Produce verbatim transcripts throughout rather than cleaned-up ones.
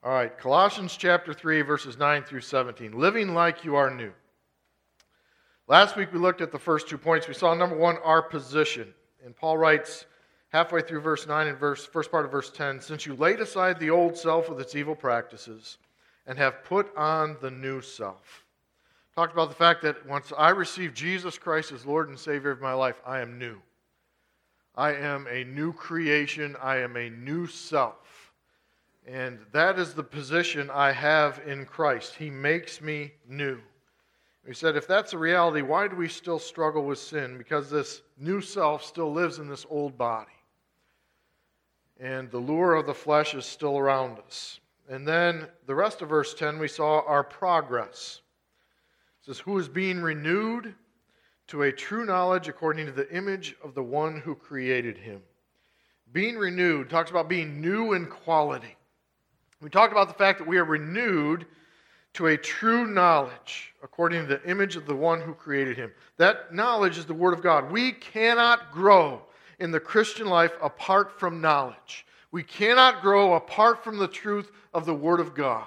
All right, Colossians chapter three, verses nine through seventeen. Living like you are new. Last week we looked at the first two points. We saw, number one, our position. And Paul writes halfway through verse nine and verse, first part of verse ten, since you laid aside the old self with its evil practices and have put on the new self. Talked about the fact that once I received Jesus Christ as Lord and Savior of my life, I am new. I am a new creation. I am a new self. And that is the position I have in Christ. He makes me new. We said, if that's a reality, why do we still struggle with sin? Because this new self still lives in this old body. And the lure of the flesh is still around us. And then the rest of verse ten, we saw our progress. It says, who is being renewed to a true knowledge according to the image of the one who created him. Being renewed talks about being new in quality. We talked about the fact that we are renewed to a true knowledge according to the image of the one who created him. That knowledge is the Word of God. We cannot grow in the Christian life apart from knowledge. We cannot grow apart from the truth of the Word of God.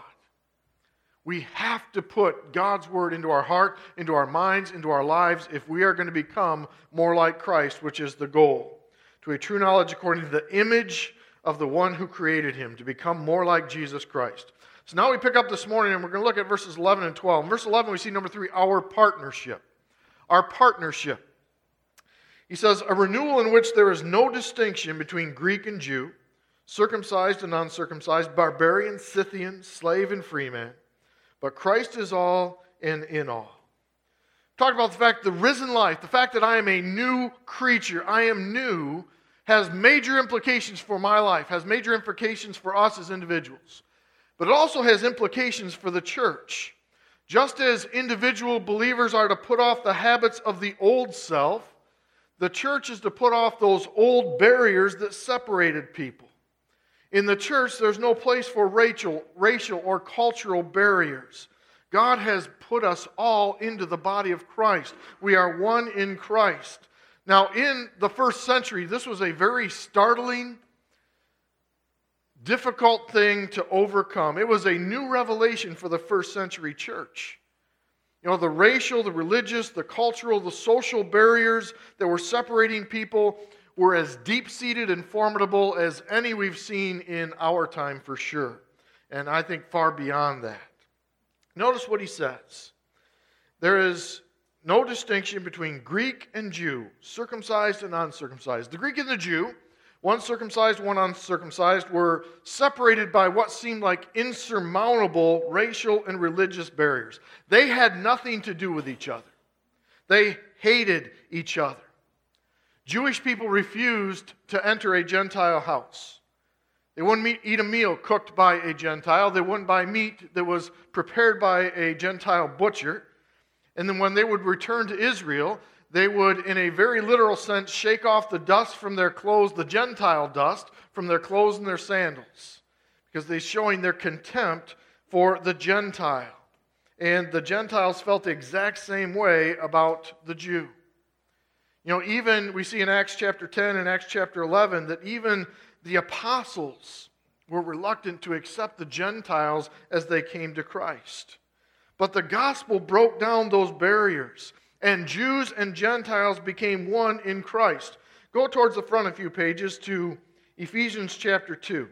We have to put God's Word into our heart, into our minds, into our lives if we are going to become more like Christ, which is the goal. To a true knowledge according to the image of the one who created him, to become more like Jesus Christ. So now we pick up this morning and we're going to look at verses eleven and twelve. In verse eleven we see number three, our partnership. Our partnership. He says, a renewal in which there is no distinction between Greek and Jew, circumcised and uncircumcised, barbarian, Scythian, slave and free man, but Christ is all and in all. Talk about the fact the risen life, the fact that I am a new creature, I am new, has major implications for my life, has major implications for us as individuals. But it also has implications for the church. Just as individual believers are to put off the habits of the old self, the church is to put off those old barriers that separated people. In the church, there's no place for racial, racial or cultural barriers. God has put us all into the body of Christ. We are one in Christ. Now, in the first century, this was a very startling, difficult thing to overcome. It was a new revelation for the first century church. You know, the racial, the religious, the cultural, the social barriers that were separating people were as deep-seated and formidable as any we've seen in our time for sure. And I think far beyond that. Notice what he says. There is no distinction between Greek and Jew, circumcised and uncircumcised. The Greek and the Jew, one circumcised, one uncircumcised, were separated by what seemed like insurmountable racial and religious barriers. They had nothing to do with each other. They hated each other. Jewish people refused to enter a Gentile house. They wouldn't eat a meal cooked by a Gentile. They wouldn't buy meat that was prepared by a Gentile butcher. And then when they would return to Israel, they would, in a very literal sense, shake off the dust from their clothes, the Gentile dust, from their clothes and their sandals, because they're showing their contempt for the Gentile. And the Gentiles felt the exact same way about the Jew. You know, even we see in Acts chapter ten and Acts chapter eleven that even the apostles were reluctant to accept the Gentiles as they came to Christ. But the gospel broke down those barriers, and Jews and Gentiles became one in Christ. Go towards the front a few pages to Ephesians chapter two.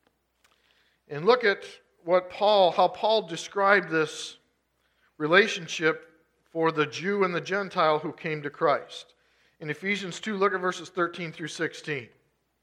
And look at what Paul, how Paul described this relationship for the Jew and the Gentile who came to Christ. In Ephesians two, look at verses thirteen through sixteen. It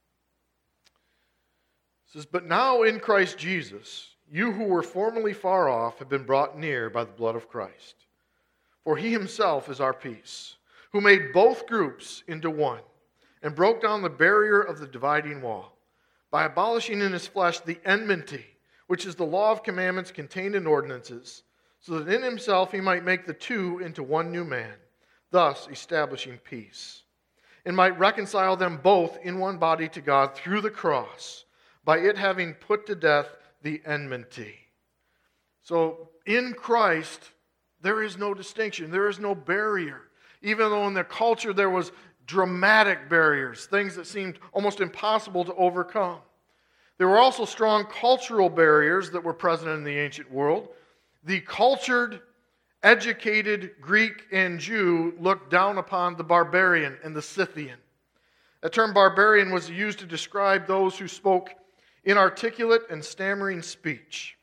says, but now in Christ Jesus, you who were formerly far off have been brought near by the blood of Christ. For he himself is our peace, who made both groups into one, and broke down the barrier of the dividing wall, by abolishing in his flesh the enmity, which is the law of commandments contained in ordinances, so that in himself he might make the two into one new man, thus establishing peace, and might reconcile them both in one body to God through the cross, by it having put to death the enmity. So in Christ, there is no distinction. There is no barrier. Even though in the culture there was dramatic barriers, things that seemed almost impossible to overcome. There were also strong cultural barriers that were present in the ancient world. The cultured, educated Greek and Jew looked down upon the barbarian and the Scythian. The term barbarian was used to describe those who spoke inarticulate and stammering speech.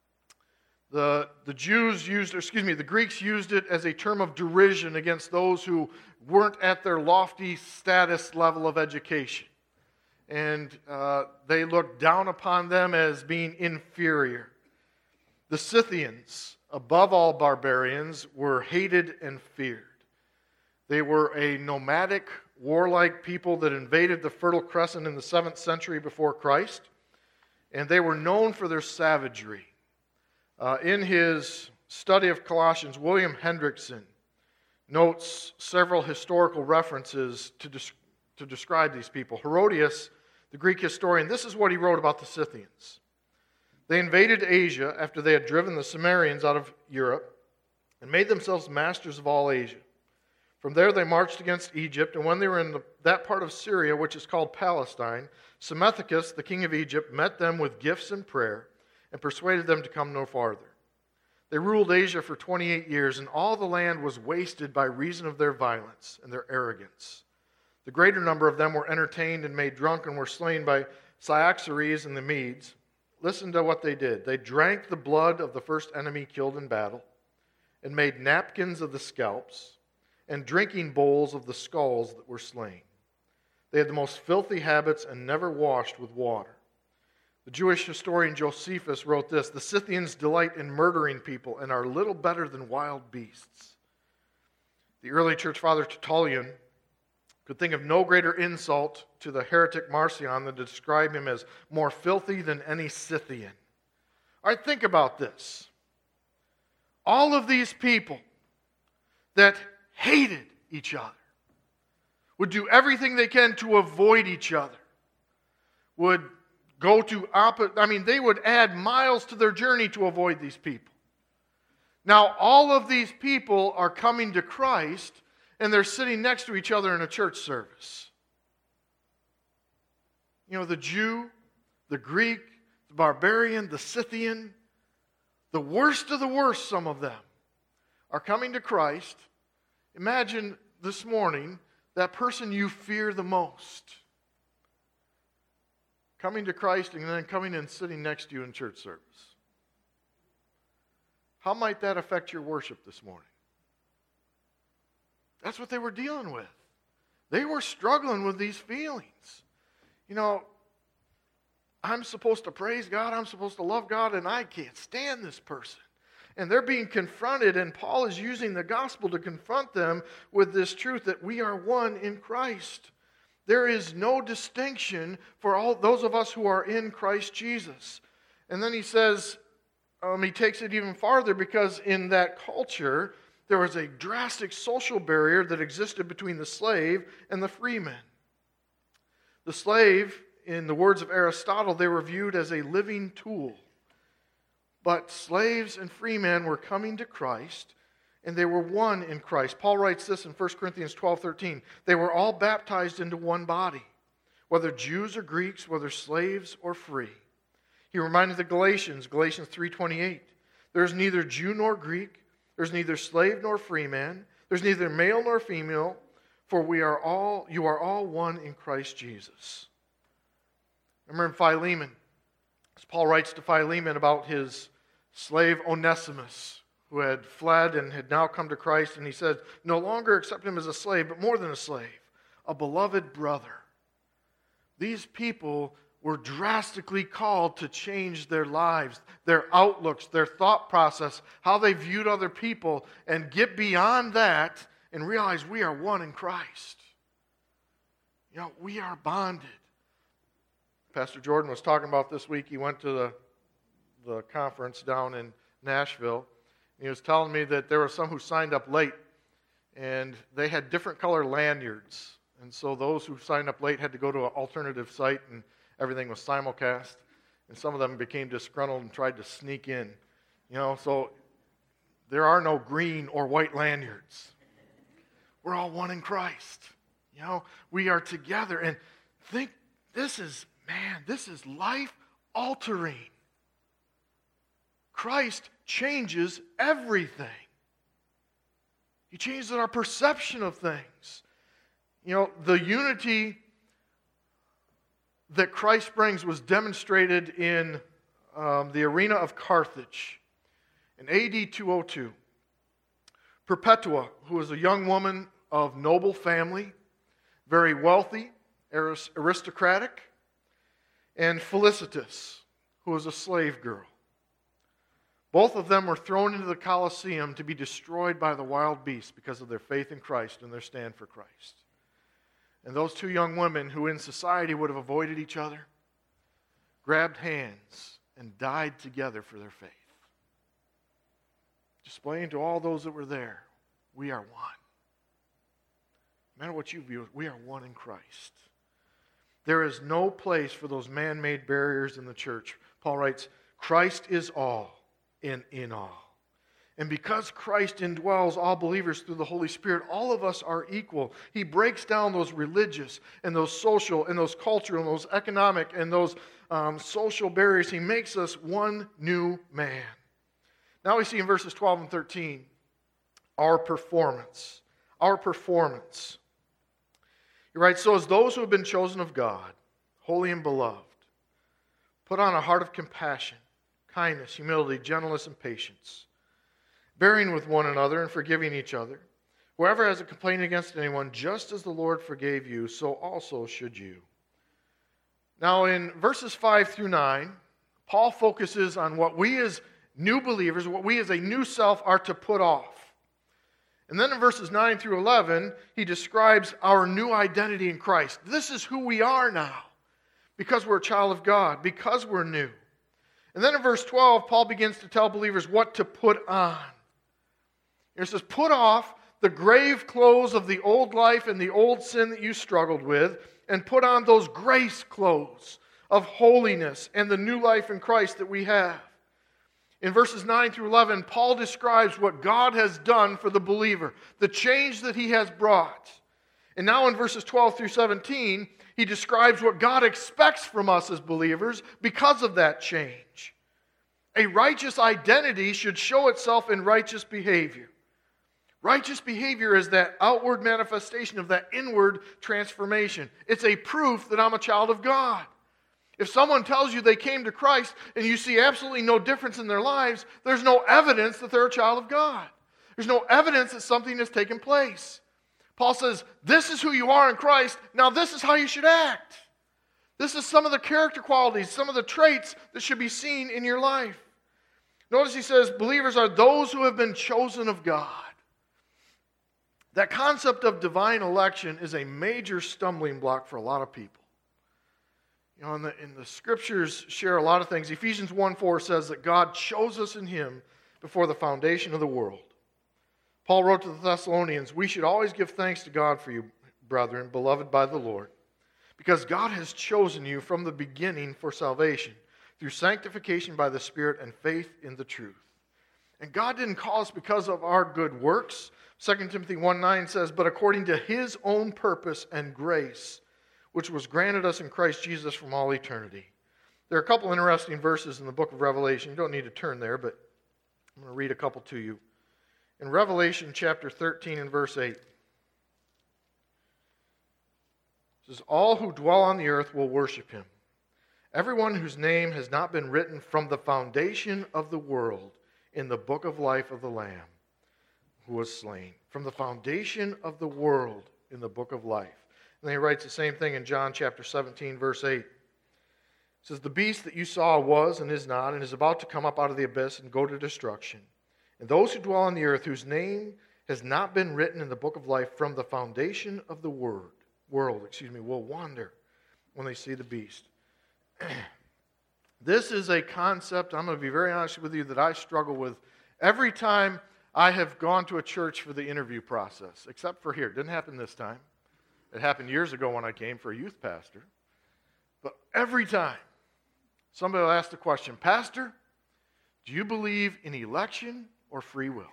The, the Jews used, excuse me, the Greeks used it as a term of derision against those who weren't at their lofty status level of education. And uh, they looked down upon them as being inferior. The Scythians, above all barbarians, were hated and feared. They were a nomadic, warlike people that invaded the Fertile Crescent in the seventh century before Christ, and they were known for their savagery. Uh, in his study of Colossians, William Hendrickson notes several historical references to, des- to describe these people. Herodias, the Greek historian, this is what he wrote about the Scythians. They invaded Asia after they had driven the Sumerians out of Europe and made themselves masters of all Asia. From there they marched against Egypt, and when they were in the, that part of Syria, which is called Palestine, Psammethicus, the king of Egypt, met them with gifts and prayer and persuaded them to come no farther. They ruled Asia for twenty-eight years, and all the land was wasted by reason of their violence and their arrogance. The greater number of them were entertained and made drunk and were slain by Cyaxares and the Medes. Listen to what they did. They drank the blood of the first enemy killed in battle and made napkins of the scalps and drinking bowls of the skulls that were slain. They had the most filthy habits and never washed with water. The Jewish historian Josephus wrote this: the Scythians delight in murdering people and are little better than wild beasts. The early church father Tertullian could think of no greater insult to the heretic Marcion than to describe him as more filthy than any Scythian. All right, think about this. All of these people that hated each other, would do everything they can to avoid each other, would go to opposite, I mean, they would add miles to their journey to avoid these people. Now, all of these people are coming to Christ, and they're sitting next to each other in a church service. You know, the Jew, the Greek, the barbarian, the Scythian, the worst of the worst, some of them, are coming to Christ. Imagine this morning that person you fear the most coming to Christ and then coming and sitting next to you in church service. How might that affect your worship this morning? That's what they were dealing with. They were struggling with these feelings. You know, I'm supposed to praise God, I'm supposed to love God, and I can't stand this person. And they're being confronted, and Paul is using the gospel to confront them with this truth that we are one in Christ. There is no distinction for all those of us who are in Christ Jesus. And then he says, um, he takes it even farther, because in that culture, there was a drastic social barrier that existed between the slave and the free man. The slave, in the words of Aristotle, they were viewed as a living tool. But slaves and free men were coming to Christ, and they were one in Christ. Paul writes this in First Corinthians twelve thirteen. They were all baptized into one body, whether Jews or Greeks, whether slaves or free. He reminded the Galatians, Galatians three twenty-eight, there's neither Jew nor Greek, there's neither slave nor free man, there's neither male nor female, for we are all, you are all one in Christ Jesus. Remember in Philemon, as Paul writes to Philemon about his slave Onesimus, who had fled and had now come to Christ, and he said, no longer accept him as a slave, but more than a slave, a beloved brother. These people were drastically called to change their lives, their outlooks, their thought process, how they viewed other people, and get beyond that and realize we are one in Christ. You know, we are bonded. Pastor Jordan was talking about this week. He went to the, the conference down in Nashville. He was telling me that there were some who signed up late, and they had different color lanyards. And so those who signed up late had to go to an alternative site, and everything was simulcast. And some of them became disgruntled and tried to sneak in. You know, so there are no green or white lanyards. We're all one in Christ. You know, we are together. And think, this is, man, this is life altering. Christ changes everything. He changes our perception of things. You know, the unity that Christ brings was demonstrated in um, the arena of Carthage in A D two oh two. Perpetua, who was a young woman of noble family, very wealthy, aristocratic, and Felicitas, who was a slave girl. Both of them were thrown into the Colosseum to be destroyed by the wild beasts because of their faith in Christ and their stand for Christ. And those two young women who in society would have avoided each other, grabbed hands and died together for their faith. Displaying to all those that were there, we are one. No matter what you view, we are one in Christ. There is no place for those man-made barriers in the church. Paul writes, Christ is all and in all. And because Christ indwells all believers through the Holy Spirit, all of us are equal. He breaks down those religious and those social and those cultural and those economic and those um, social barriers. He makes us one new man. Now we see in verses twelve and thirteen, our performance. Our performance. He writes, so as those who have been chosen of God, holy and beloved, put on a heart of compassion, kindness, humility, gentleness, and patience, bearing with one another and forgiving each other. Whoever has a complaint against anyone, just as the Lord forgave you, so also should you. Now in verses five through nine, Paul focuses on what we as new believers, what we as a new self are to put off. And then in verses nine through eleven, he describes our new identity in Christ. This is who we are now, because we're a child of God, because we're new. And then in verse twelve, Paul begins to tell believers what to put on. It says, put off the grave clothes of the old life and the old sin that you struggled with, and put on those grace clothes of holiness and the new life in Christ that we have. In verses nine through eleven, Paul describes what God has done for the believer, the change that he has brought. And now in verses twelve through seventeen, he describes what God expects from us as believers because of that change. A righteous identity should show itself in righteous behavior. Righteous behavior is that outward manifestation of that inward transformation. It's a proof that I'm a child of God. If someone tells you they came to Christ and you see absolutely no difference in their lives, there's no evidence that they're a child of God. There's no evidence that something has taken place. Paul says, this is who you are in Christ. Now this is how you should act. This is some of the character qualities, some of the traits that should be seen in your life. Notice he says, believers are those who have been chosen of God. That concept of divine election is a major stumbling block for a lot of people. You know, and the, and the scriptures share a lot of things. Ephesians one four says that God chose us in Him before the foundation of the world. Paul wrote to the Thessalonians, we should always give thanks to God for you, brethren, beloved by the Lord, because God has chosen you from the beginning for salvation, through sanctification by the Spirit and faith in the truth. And God didn't call us because of our good works. Second Timothy one nine says, but according to His own purpose and grace, which was granted us in Christ Jesus from all eternity. There are a couple interesting verses in the book of Revelation. You don't need to turn there, but I'm going to read a couple to you. In Revelation chapter thirteen and verse eight, it says, all who dwell on the earth will worship Him. Everyone whose name has not been written from the foundation of the world in the book of life of the Lamb who was slain. From the foundation of the world in the book of life. And then he writes the same thing in John chapter seventeen, verse eight. It says, the beast that you saw was and is not, and is about to come up out of the abyss and go to destruction. And those who dwell on the earth, whose name has not been written in the book of life from the foundation of the word, world, excuse me, will wander when they see the beast. This is a concept, I'm going to be very honest with you, that I struggle with every time I have gone to a church for the interview process, except for here. It didn't happen this time. It happened years ago when I came for a youth pastor. But every time, somebody will ask the question, Pastor, do you believe in election or free will?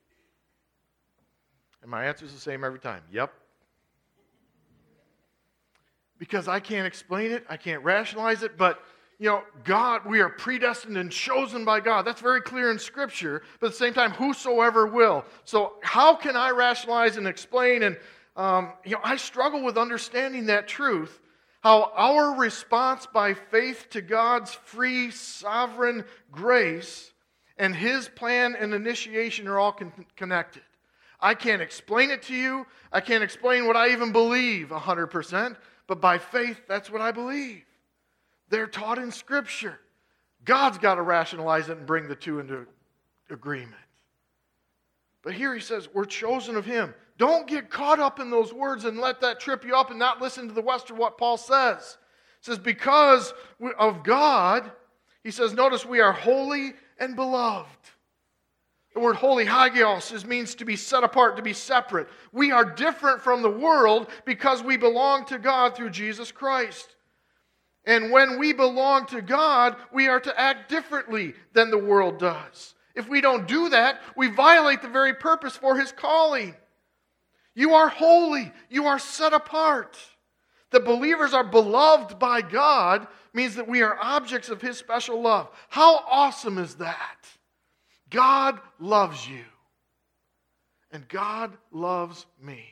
And my answer is the same every time, yep. Because I can't explain it, I can't rationalize it, but you know, God, we are predestined and chosen by God. That's very clear in Scripture, but at the same time, whosoever will. So how can I rationalize and explain? And, um, you know, I struggle with understanding that truth, how our response by faith to God's free, sovereign grace and His plan and initiation are all con- connected. I can't explain it to you. I can't explain what I even believe one hundred percent, but by faith, that's what I believe. They're taught in Scripture. God's got to rationalize it and bring the two into agreement. But here he says, we're chosen of Him. Don't get caught up in those words and let that trip you up and not listen to the rest of what Paul says. He says, because of God, he says, notice we are holy and beloved. The word holy, hagios, is, means to be set apart, to be separate. We are different from the world because we belong to God through Jesus Christ. And when we belong to God, we are to act differently than the world does. If we don't do that, we violate the very purpose for His calling. You are holy. You are set apart. The believers are beloved by God means that we are objects of His special love. How awesome is that? God loves you. And God loves me.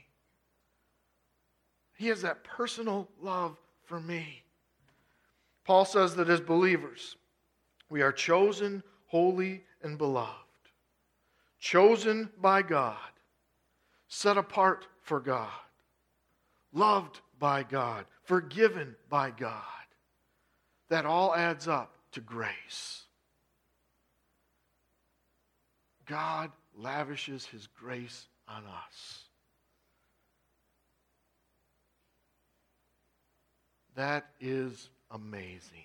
He has that personal love for me. Paul says that as believers, we are chosen, holy, and beloved. Chosen by God. Set apart for God. Loved by God. Forgiven by God. That all adds up to grace. God lavishes His grace on us. That is amazing.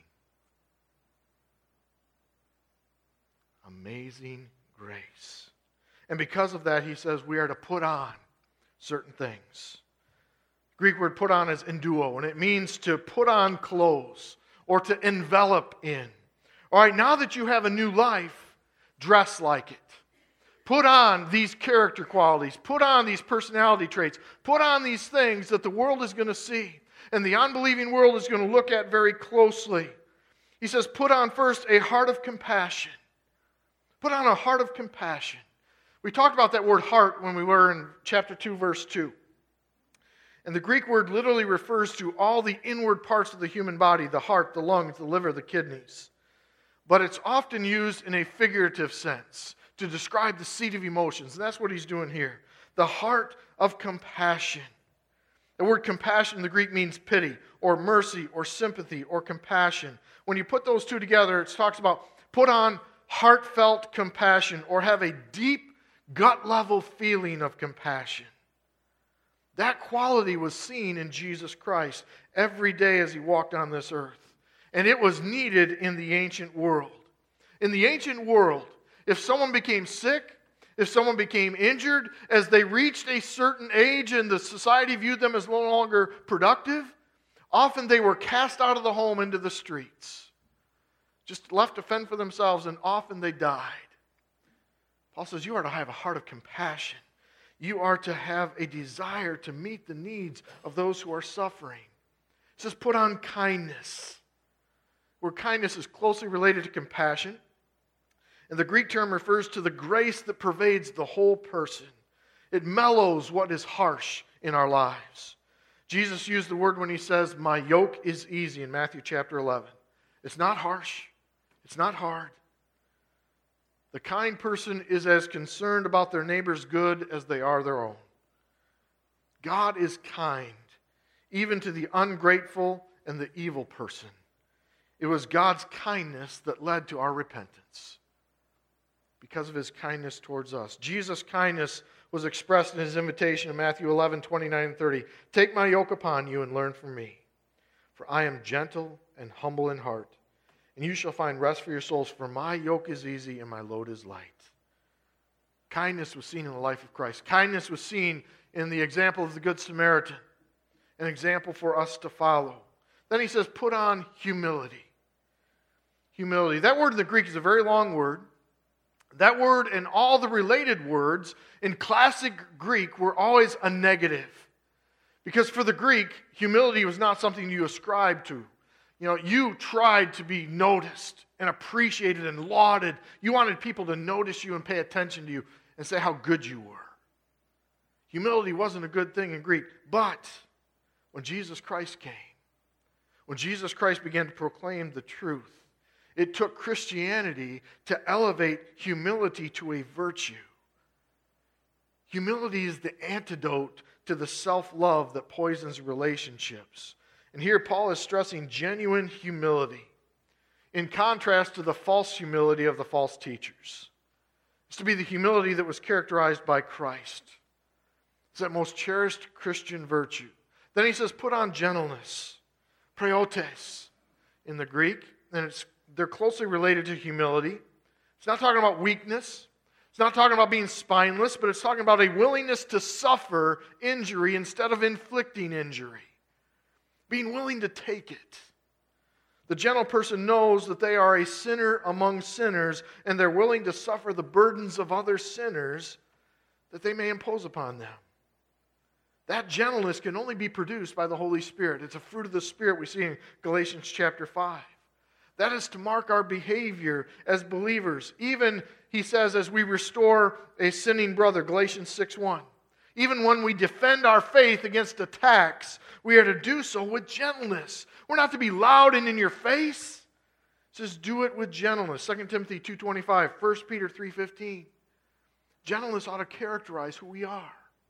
Amazing grace. And because of that, he says we are to put on certain things. The Greek word put on is enduo, and it means to put on clothes or to envelop in. All right, now that you have a new life, dress like it. Put on these character qualities. Put on these personality traits. Put on these things that the world is going to see and the unbelieving world is going to look at very closely. He says, put on first a heart of compassion. Put on a heart of compassion. We talked about that word heart when we were in chapter two, verse two. And the Greek word literally refers to all the inward parts of the human body, the heart, the lungs, the liver, the kidneys. But it's often used in a figurative sense to describe the seat of emotions. And that's what he's doing here. The heart of compassion. The word compassion in the Greek means pity or mercy or sympathy or compassion. When you put those two together, it talks about put on heartfelt compassion or have a deep gut-level feeling of compassion. That quality was seen in Jesus Christ every day as He walked on this earth. And it was needed in the ancient world. In the ancient world, if someone became sick, if someone became injured, as they reached a certain age and the society viewed them as no longer productive, often they were cast out of the home into the streets, just left to fend for themselves, and often they died. Paul says you are to have a heart of compassion. You are to have a desire to meet the needs of those who are suffering. He says put on kindness, where kindness is closely related to compassion. And the Greek term refers to the grace that pervades the whole person. It mellows what is harsh in our lives. Jesus used the word when He says, my yoke is easy in Matthew chapter eleven. It's not harsh. It's not hard. The kind person is as concerned about their neighbor's good as they are their own. God is kind, even to the ungrateful and the evil person. It was God's kindness that led to our repentance. Because of His kindness towards us. Jesus' kindness was expressed in His invitation in Matthew eleven, twenty-nine and thirty. Take my yoke upon you and learn from me. For I am gentle and humble in heart, and you shall find rest for your souls. For my yoke is easy and my load is light. Kindness was seen in the life of Christ. Kindness was seen in the example of the Good Samaritan. An example for us to follow. Then he says, put on humility. Humility. That word in the Greek is a very long word. That word and all the related words in classic Greek were always a negative. Because for the Greek, humility was not something you ascribe to. You know, you tried to be noticed and appreciated and lauded. You wanted people to notice you and pay attention to you and say how good you were. Humility wasn't a good thing in Greek, but when Jesus Christ came, when Jesus Christ began to proclaim the truth, it took Christianity to elevate humility to a virtue. Humility is the antidote to the self-love that poisons relationships. And here Paul is stressing genuine humility in contrast to the false humility of the false teachers. It's to be the humility that was characterized by Christ. It's that most cherished Christian virtue. Then he says, put on gentleness, preotes in the Greek, and it's they're closely related to humility. It's not talking about weakness. It's not talking about being spineless, but it's talking about a willingness to suffer injury instead of inflicting injury. Being willing to take it. The gentle person knows that they are a sinner among sinners, and they're willing to suffer the burdens of other sinners that they may impose upon them. That gentleness can only be produced by the Holy Spirit. It's a fruit of the Spirit we see in Galatians chapter five. That is to mark our behavior as believers. Even, he says, as we restore a sinning brother, Galatians six one. Even when we defend our faith against attacks, we are to do so with gentleness. We're not to be loud and in your face. It says, do it with gentleness. Second Timothy two twenty-five, First Peter three fifteen. Gentleness ought to characterize who we are.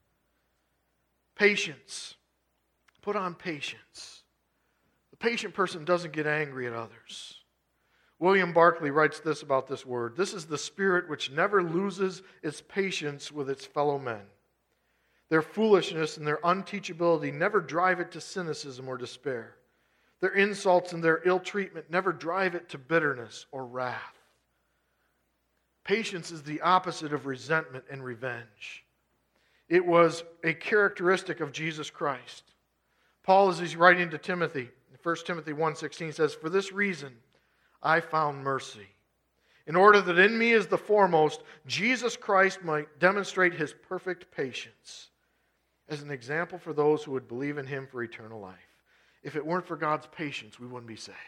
Patience. Put on patience. The patient person doesn't get angry at others. William Barclay writes this about this word. This is the spirit which never loses its patience with its fellow men. Their foolishness and their unteachability never drive it to cynicism or despair. Their insults and their ill treatment never drive it to bitterness or wrath. Patience is the opposite of resentment and revenge. It was a characteristic of Jesus Christ. Paul, as he's writing to Timothy, First Timothy one sixteen says, for this reason I found mercy, in order that in me as the foremost, Jesus Christ might demonstrate his perfect patience as an example for those who would believe in him for eternal life. If it weren't for God's patience, we wouldn't be saved.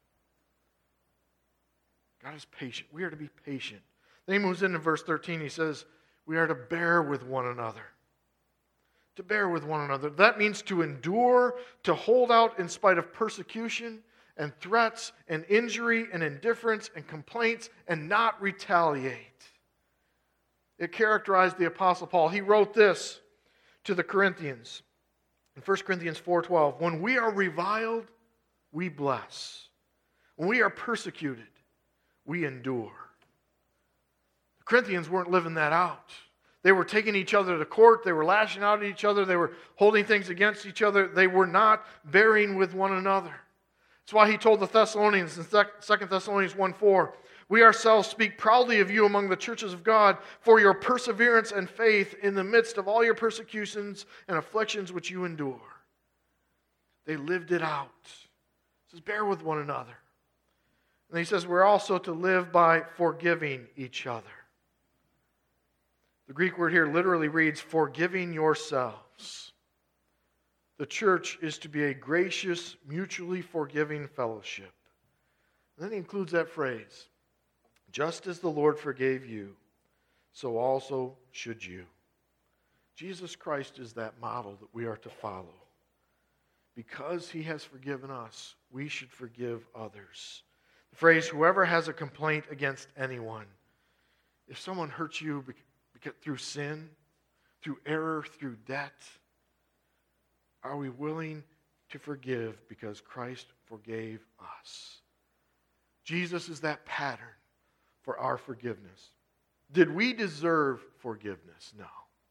God is patient. We are to be patient. Then he moves into verse thirteen. He says, we are to bear with one another. To bear with one another. That means to endure, to hold out in spite of persecution and threats and injury and indifference and complaints and not retaliate. It characterized the Apostle Paul. He wrote this to the Corinthians in First Corinthians four twelve. When we are reviled, we bless. When we are persecuted, we endure. The Corinthians weren't living that out. They were taking each other to court. They were lashing out at each other. They were holding things against each other. They were not bearing with one another. That's why he told the Thessalonians in Second Thessalonians one four, we ourselves speak proudly of you among the churches of God for your perseverance and faith in the midst of all your persecutions and afflictions which you endure. They lived it out. He says, bear with one another. And he says, we're also to live by forgiving each other. The Greek word here literally reads, forgiving yourselves. The church is to be a gracious, mutually forgiving fellowship. And then he includes that phrase, just as the Lord forgave you, so also should you. Jesus Christ is that model that we are to follow. Because he has forgiven us, we should forgive others. The phrase, whoever has a complaint against anyone. If someone hurts you through sin, through error, through debt, are we willing to forgive because Christ forgave us? Jesus is that pattern for our forgiveness. Did we deserve forgiveness? No.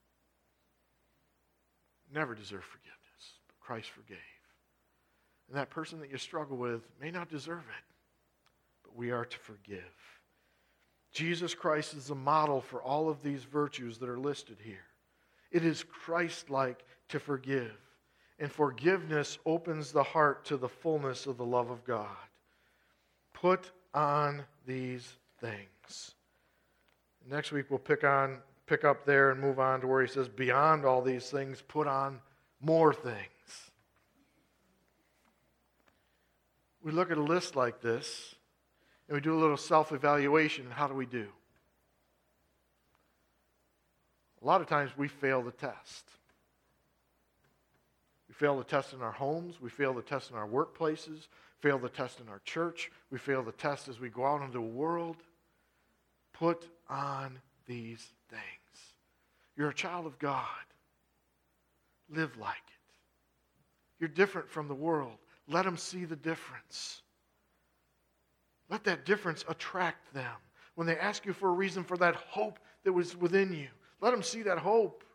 Never deserve forgiveness, but Christ forgave. And that person that you struggle with may not deserve it, but we are to forgive. Jesus Christ is the model for all of these virtues that are listed here. It is Christ-like to forgive. And forgiveness opens the heart to the fullness of the love of God. Put on these things. Next week we'll pick on, pick up there and move on to where he says, beyond all these things, put on more things. we look at a list like this and we do a little self-evaluation. And how do we do? A lot of times we fail the test. We fail the test in our homes. We fail the test in our workplaces. Fail the test in our church. We fail the test as we go out into the world. Put on these things. You're a child of God. Live like it. You're different from the world. Let them see the difference. Let that difference attract them. When they ask you for a reason for that hope that was within you, let them see that hope.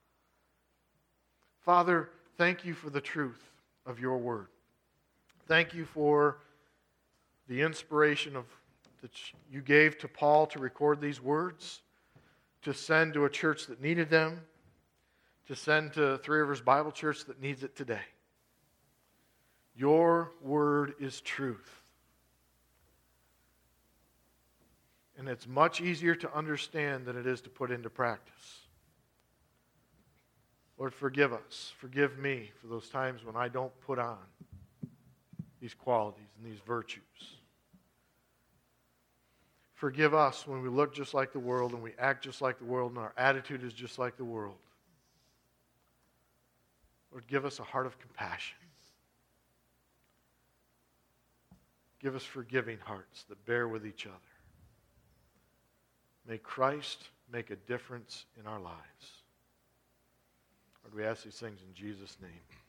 Father, thank you for the truth of your word. Thank you for the inspiration of that you gave to Paul to record these words, to send to a church that needed them, to send to Three Rivers Bible Church that needs it today. Your word is truth. And it's much easier to understand than it is to put into practice. Lord, forgive us. Forgive me for those times when I don't put on these qualities and these virtues. Forgive us when we look just like the world and we act just like the world and our attitude is just like the world. Lord, give us a heart of compassion. Give us forgiving hearts that bear with each other. May Christ make a difference in our lives. Lord, we ask these things in Jesus' name.